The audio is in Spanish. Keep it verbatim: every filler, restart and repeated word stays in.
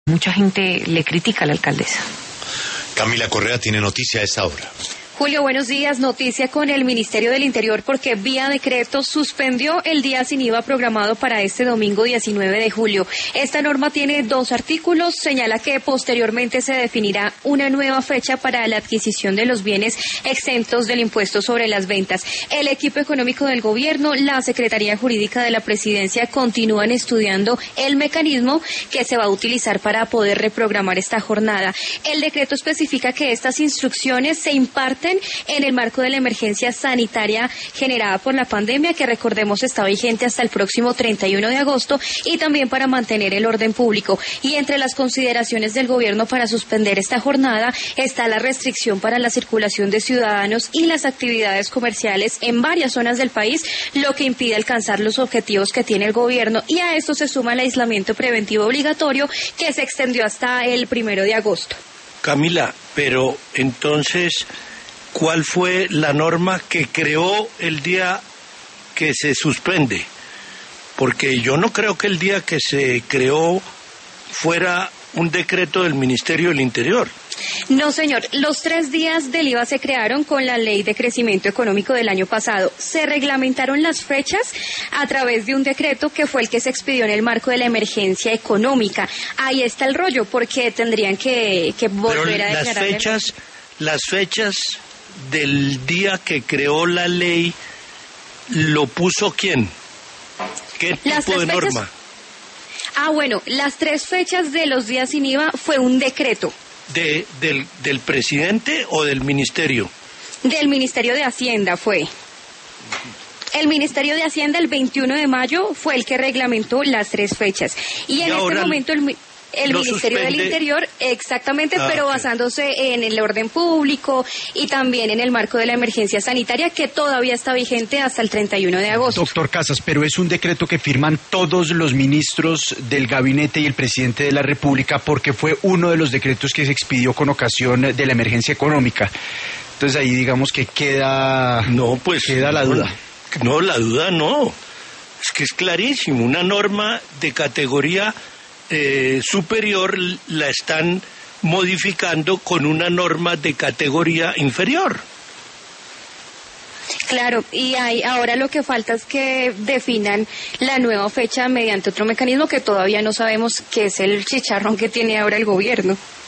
Mucha gente le critica a la alcaldesa. Camila Correa tiene noticia a esta hora. Julio, buenos días. Noticia con el Ministerio del Interior porque vía decreto suspendió el día sin I V A programado para este domingo diecinueve de julio. Esta norma tiene dos artículos. Señala que posteriormente se definirá una nueva fecha para la adquisición de los bienes exentos del impuesto sobre las ventas. El equipo económico del gobierno, la Secretaría Jurídica de la Presidencia continúan estudiando el mecanismo que se va a utilizar para poder reprogramar esta jornada. El decreto especifica que estas instrucciones se imparten en el marco de la emergencia sanitaria generada por la pandemia, que recordemos está vigente hasta el próximo treinta y uno de agosto, y también para mantener el orden público. Y entre las consideraciones del gobierno para suspender esta jornada está la restricción para la circulación de ciudadanos y las actividades comerciales en varias zonas del país, lo que impide alcanzar los objetivos que tiene el gobierno. Y a esto se suma el aislamiento preventivo obligatorio, que se extendió hasta el primero de agosto. Camila, pero entonces, ¿cuál fue la norma que creó el día que se suspende? Porque yo no creo que el día que se creó fuera un decreto del Ministerio del Interior. No, señor. Los tres días del I V A se crearon con la Ley de Crecimiento Económico del año pasado. Se reglamentaron las fechas a través de un decreto que fue el que se expidió en el marco de la emergencia económica. Ahí está el rollo, porque tendrían que, que volver Pero a declarar. Las fechas, las fechas del día que creó la ley, ¿lo puso quién? ¿Qué Las tipo de fechas... norma? Ah, bueno, las tres fechas de los días sin I V A fue un decreto. De, del, ¿Del presidente o del ministerio? Del Ministerio de Hacienda fue. El Ministerio de Hacienda el veintiuno de mayo fue el que reglamentó las tres fechas. Y, y en este momento el, el Ministerio suspende... del Interior, exactamente, ah, pero okay. basándose en el orden público y también en el marco de la emergencia sanitaria, que todavía está vigente hasta el treinta y uno de agosto. Doctor Casas, pero es un decreto que firman todos los ministros del gabinete y el presidente de la República, porque fue uno de los decretos que se expidió con ocasión de la emergencia económica. Entonces ahí digamos que queda, no, pues, queda la duda. No, la duda no. Es que es clarísimo. Una norma de categoría eh, superior la están modificando con una norma de categoría inferior. Claro, y hay, ahora lo que falta es que definan la nueva fecha mediante otro mecanismo que todavía no sabemos qué es el chicharrón que tiene ahora el gobierno.